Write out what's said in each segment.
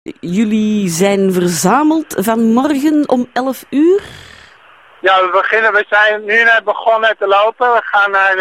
Jullie zijn verzameld vanmorgen om 11 uur? Ja, we zijn nu net begonnen te lopen. We gaan naar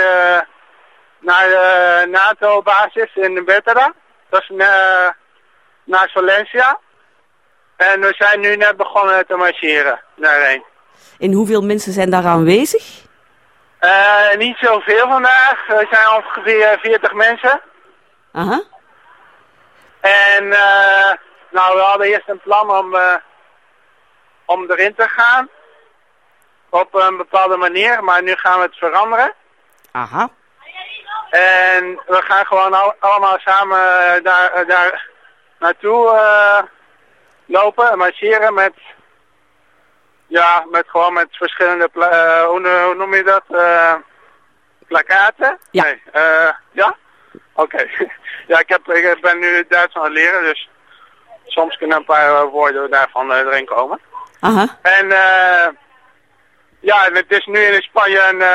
de NATO-basis in Wettera. Dat is naar Valencia. En we zijn nu net begonnen te marcheren daarheen. En hoeveel mensen zijn daar aanwezig? Niet zoveel vandaag. We zijn ongeveer 40 mensen. Aha. En we hadden eerst een plan om erin te gaan. Op een bepaalde manier, maar nu gaan we het veranderen. Aha. En we gaan gewoon allemaal samen daar naartoe lopen en marcheren met verschillende, hoe noem je dat, plakkaten? Ja. Nee, ja? Oké. Ja, ik ben nu Duits aan het leren, dus soms kunnen een paar woorden daarvan erin komen. Aha. En het is nu in Spanje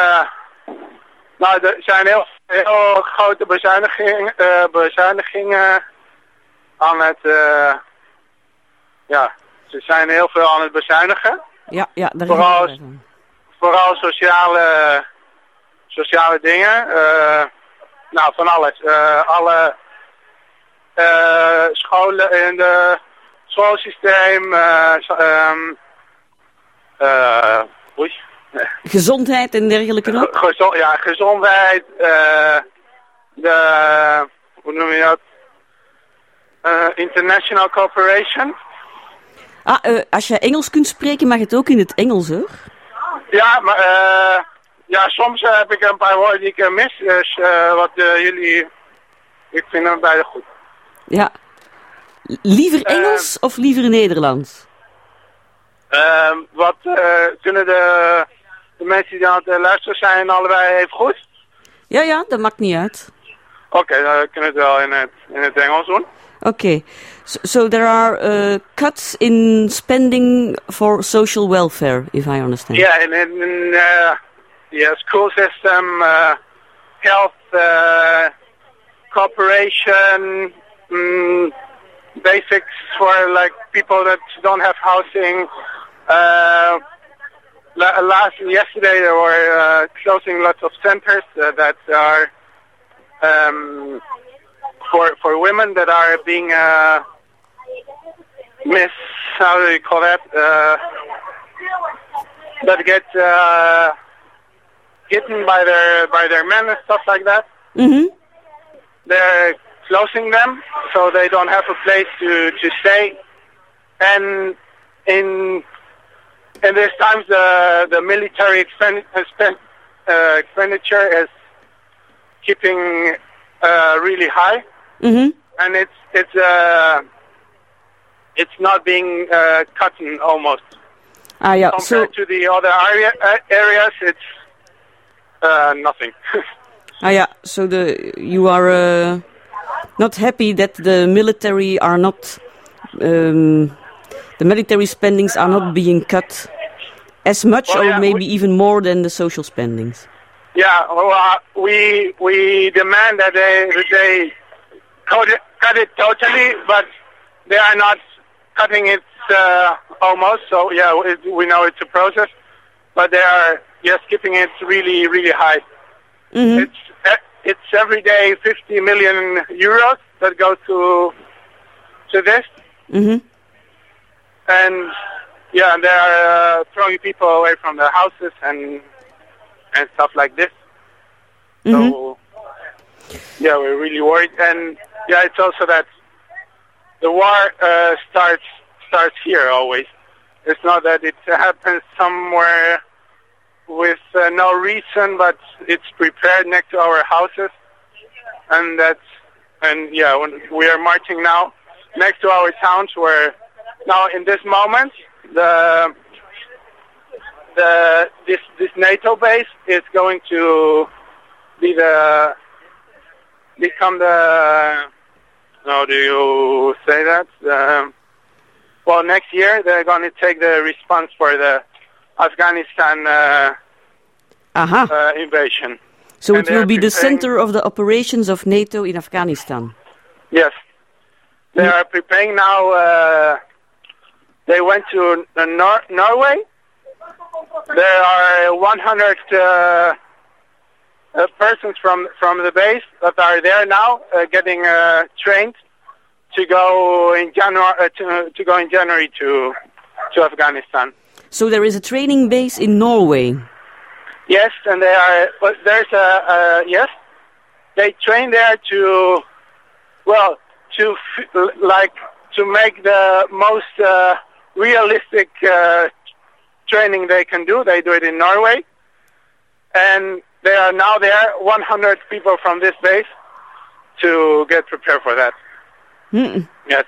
er zijn heel grote bezuinigingen aan het, ze zijn heel veel aan het bezuinigen. Ja, daar vooral sociale dingen. Van alles. Alle scholen in het schoolsysteem. Gezondheid en dergelijke ook? Gezondheid. Hoe noem je dat? International cooperation. Als je Engels kunt spreken, mag het ook in het Engels, hoor. Ja, maar soms heb ik een paar woorden die ik mis. Dus ik vind hem beide goed. Ja. Liever Engels of liever Nederlands? Kunnen de mensen die aan het luisteren zijn allebei even goed? Ja, dat maakt niet uit. Oké, dan kunnen we het wel in het Engels doen. Okay, so there are cuts in spending for social welfare, if I understand. Yeah, in school system, health, cooperation, basics for like people that don't have housing. Yesterday they were closing lots of centers that are for women that are being how do you call that? That get hidden by their men and stuff like that. Mm-hmm. They're closing them so they don't have a place to stay. And in these times the military expenditure is keeping really high. Mm-hmm. And it's not being cut in almost. Compared to the other areas, it's nothing. So you are not happy that the military are not the military spendings are not being cut as much, or maybe even more than the social spendings. Yeah, we demand that they cut it totally, but they are not cutting it almost. So we know it's a process, but they are just keeping it really, really high. Mm-hmm. It's every day 50 million euros that go to this. Mm-hmm. And they are throwing people away from their houses and stuff like this. Mm-hmm. So we're really worried. And it's also that the war starts here always. It's not that it happens somewhere with no reason, but it's prepared next to our houses, and when we are marching now next to our towns, where now in this moment this NATO base is going to become the, how do you say that? Next year they're going to take the response for the Afghanistan invasion. So it will be the center of the operations of NATO in Afghanistan? Yes. They are preparing now. They went to Norway. There are 100 persons from the base that are there now, getting trained to go in January to Afghanistan. So there is a training base in Norway. Yes, and they are. But there's yes. They train there to make the most realistic training they can do. They do it in Norway, and they are now there 100 people from this base to get prepared for that. Yes.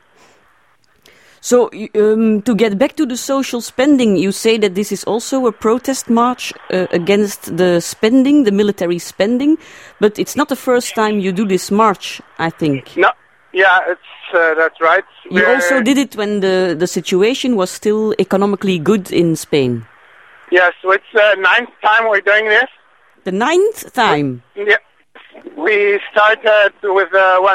So to get back to the social spending, you say that this is also a protest march against the spending, the military spending, but it's not the first time you do this march, I think. No, yeah, that's right. You also did it when the situation was still economically good in Spain. Yes, so it's the 9th time we're doing this. The 9th time? Yeah. We started with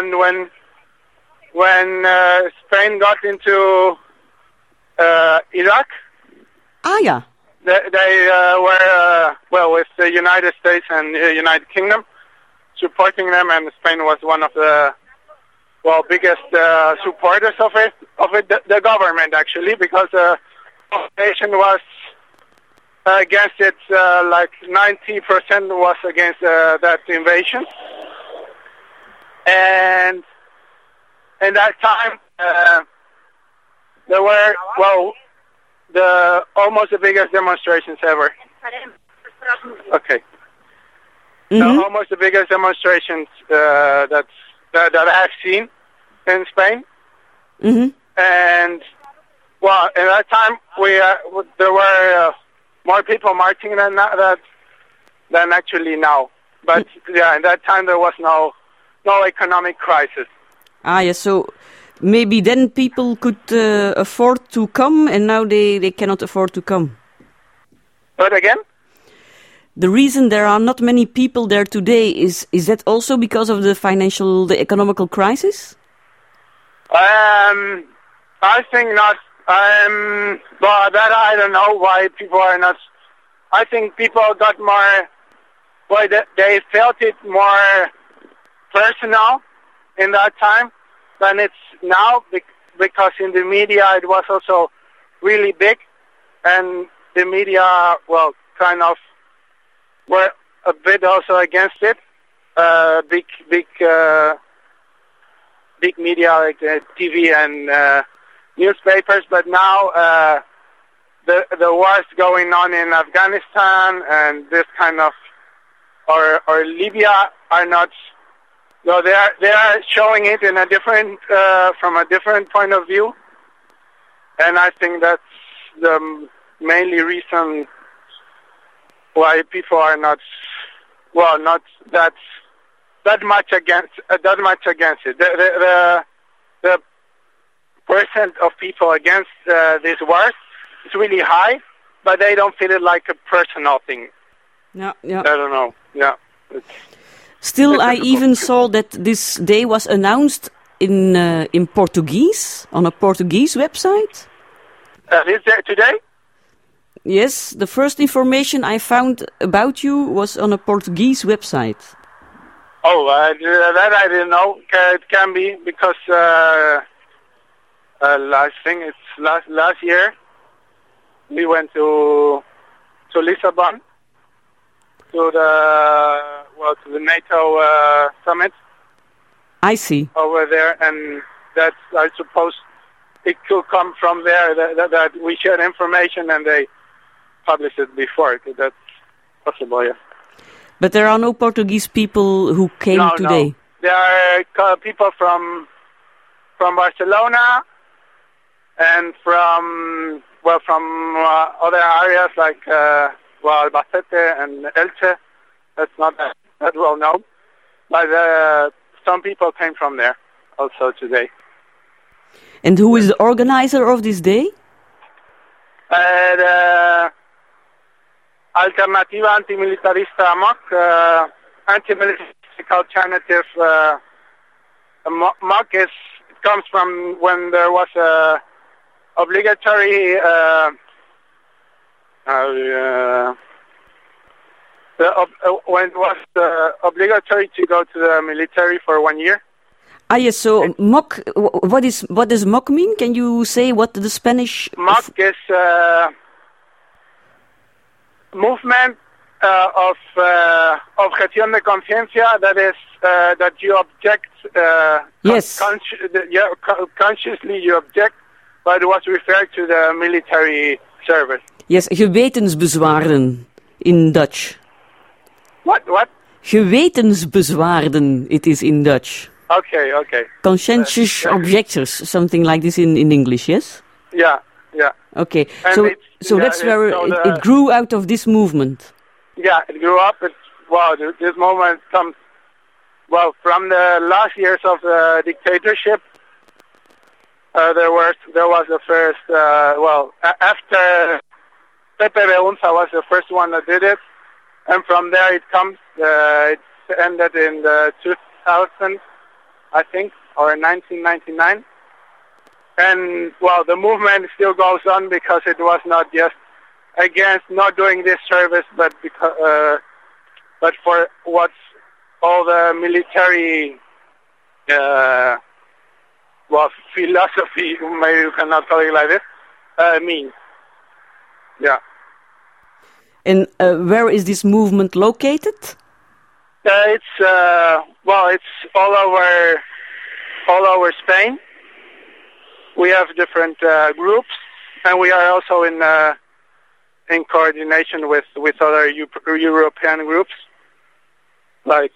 when Spain got into Iraq. Ah, yeah. They were, with the United States and the United Kingdom supporting them, and Spain was one of the, biggest supporters of it, the government actually, because the population was against it, 90% was against that invasion. And in that time, there were, almost the biggest demonstrations ever. Okay. Mm-hmm. Almost the biggest demonstrations that I have seen in Spain. Mm-hmm. And, in that time, there were more people marching than actually now. But, in that time there was no economic crisis. Ah, yes, so maybe then people could afford to come, and now they cannot afford to come. But again? The reason there are not many people there today, is that also because of the economical crisis? I think not. That I don't know why people are not. I think people got more, they felt it more personal in that time than it's now, because in the media it was also really big, and the media, kind of were a bit also against it. Big media like TV and newspapers, but now the wars going on in Afghanistan and this kind of or Libya are not. No, they are showing it in a different from a different point of view, and I think that's the mainly reason why people are not that much against it. The percent of people against these wars is really high, but they don't feel it like a personal thing. Yeah. I don't know. Yeah. Still, I even saw that this day was announced in Portuguese, on a Portuguese website. Is there today? Yes, the first information I found about you was on a Portuguese website. Oh, that I didn't know. It can be because last year we went to Lisbon to the NATO summit. I see. Over there, and that's, I suppose it could come from there that we shared information and they published it before. That's possible, yeah. But there are no Portuguese people who came today? No. There are people from Barcelona and from other areas like Albacete and Elche. That's not that well known. But some people came from there also today. And who is the organizer of this day? The Alternativa Antimilitarista AMOC, anti-militaristic alternative. AMOC is comes from when there was a obligatory when it was obligatory to go to the military for 1 year. Ah, yes. So MOC. What does MOC mean? Can you say what the Spanish? MOC is movement of objeción de conciencia. That is that you object. Yes. Consciously you object, but it was referred to the military service. Yes, gewetensbezwaarden in Dutch. What? Gewetensbezwaarden, it is in Dutch. Okay. Conscientious objectors, something like this in English, yes? Yeah. Okay, And so that's where it grew out of this movement. Yeah, it grew up. This movement comes, from the last years of the dictatorship. There was the first, after Pepe Beunza was the first one that did it. And from there it comes, it ended in the 2000, I think, or 1999. And, the movement still goes on because it was not just against not doing this service, but but for what's all the military, philosophy, maybe you cannot call it like this, means. Yeah. And where is this movement located? It's all over Spain. We have different groups, and we are also in coordination with other European groups, like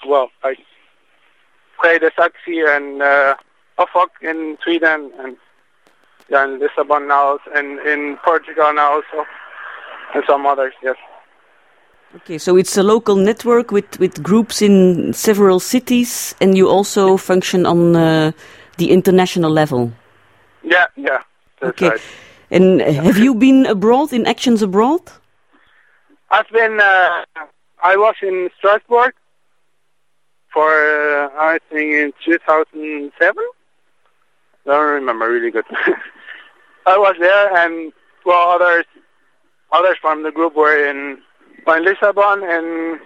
Frede Saxi and OFOC in Sweden, and in Lisbon now, and in Portugal now also, and some others. Yes. Okay, so it's a local network with groups in several cities, and you also function on the international level. Yeah, that's okay. Right. And have you been abroad, in actions abroad? I've been, I was in Strasbourg for, I think in 2007. I don't remember really good. I was there, and others from the group were in Lisbon and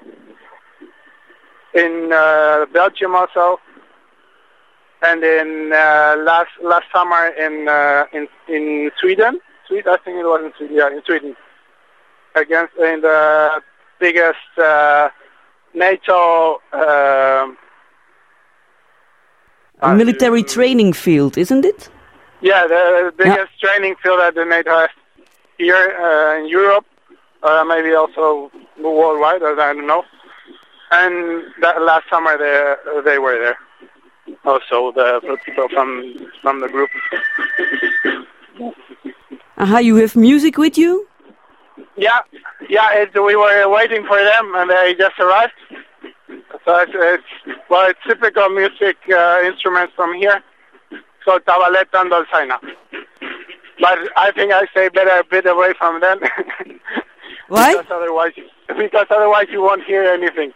in Belgium also, and in last summer in Sweden. I think it was in Sweden. Yeah, in Sweden, in the biggest NATO military training field, isn't it? Yeah, the biggest training field that the NATO has here in Europe. Maybe also worldwide, I don't know. And that last summer they were there. Also, the people from the group. You have music with you? Yeah. We were waiting for them, and they just arrived. So it's typical music instruments from here. So tabaleta and dolzaina. But I think I stay better a bit away from them. Why? Because otherwise you won't hear anything.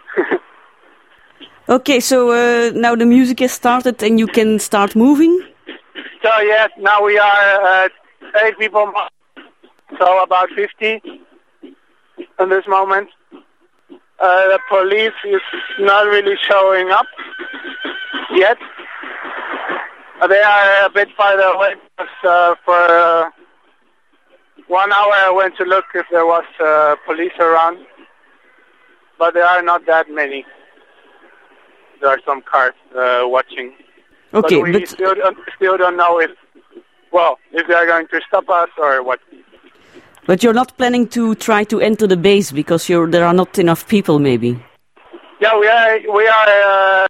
Okay, so now the music has started and you can start moving? So yes, now we are 8 people, so about 50 in this moment. The police is not really showing up yet. They are a bit farther away because for 1 hour I went to look if there was police around, but there are not that many. There are some cars watching. Okay, but we still don't know if they are going to stop us or what. But you're not planning to try to enter the base because there are not enough people, maybe? Yeah, we are.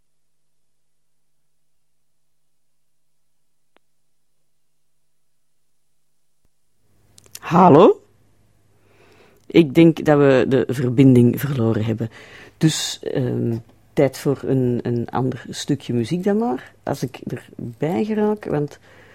Hallo? Ik denk dat we de verbinding verloren hebben. Dus tijd voor een ander stukje muziek dan maar. Als ik erbij geraak, want